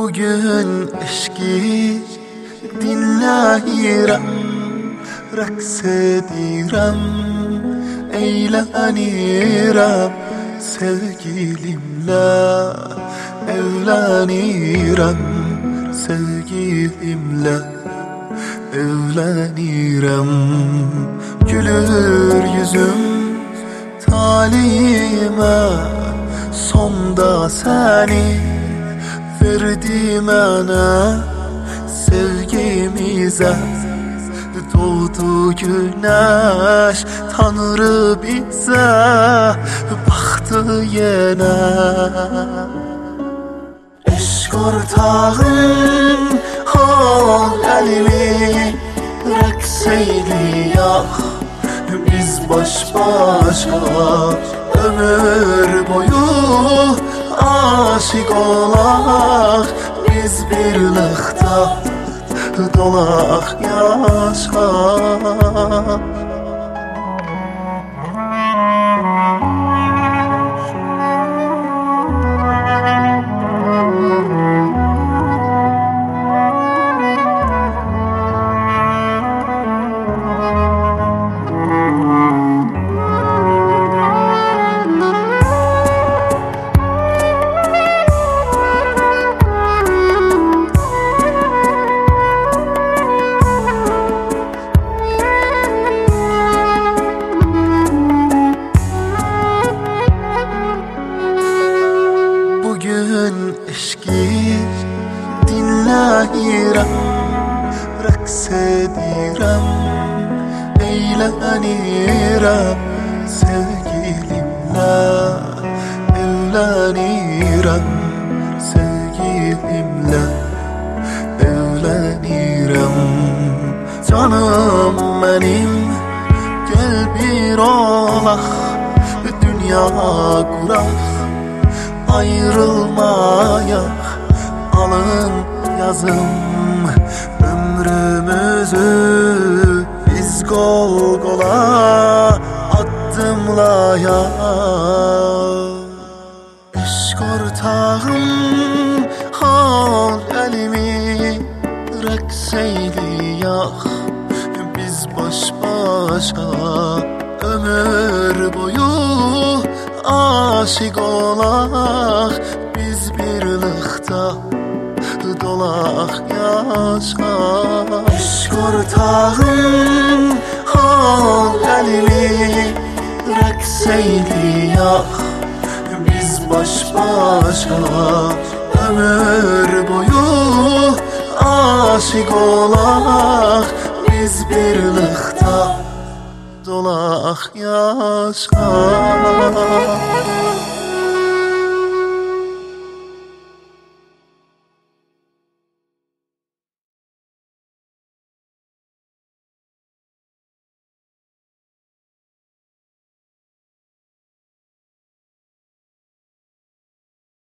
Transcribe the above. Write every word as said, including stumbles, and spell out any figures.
Bugün eşki dinləyirəm, rəqs edirəm, eylənirəm, sevgilimlə evlənirəm, sevgilimlə evlənirəm. Gülür yüzüm talihimə, sonda səni verdi mənə, sevgimizə doğdu günəş, Tanrı bizə baxdı yenə. Eşq ortağım, al əlimi, rəqs eyləyək biz baş-başa, ömür boyu aşık olaq, biz birlikdə dolaq yaşa. Bugün eşki dinləyirəm, rəqs edirəm, eylənirəm, sevgilimlə evlənirəm, sevgilimlə evlənirəm. Canım mənim, gəl bir olaq, dünya quraq, ayrılmayaq, alın yazım ömrümüzü, biz qol qola addımlayaq. Eşq ortağım, al əlimi, rəqs eyləyək biz baş-başa, ömür boyu aşık olaq, biz birlikdə dolaq yaşa. Eşq ortağım, al əlimi, rəqs eyləyək biz baş-başa, ömür boyu aşık olaq, biz birlikdə dolaq yaşa.